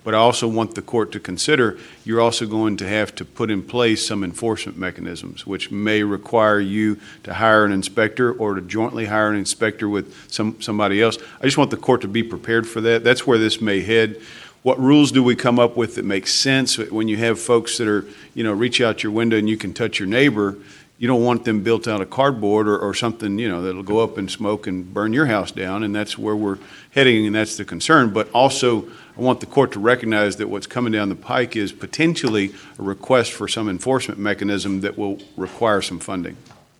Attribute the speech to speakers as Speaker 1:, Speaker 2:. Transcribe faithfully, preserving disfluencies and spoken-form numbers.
Speaker 1: But I also want the court to consider you're also going to have to put in place some enforcement mechanisms, which may require you to hire an inspector or to jointly hire an inspector with some, somebody else. I just want the court to be prepared for that. That's where this may head. What rules do we come up with that make sense when you have folks that are, you know, reach out your window and you can touch your neighbor? You don't want them built out of cardboard or, or something, you know, that'll go up in smoke and burn your house down, and that's where we're heading, and that's the concern. But also, I want the court to recognize that what's coming down the pike is potentially a request for some enforcement mechanism that will require some funding.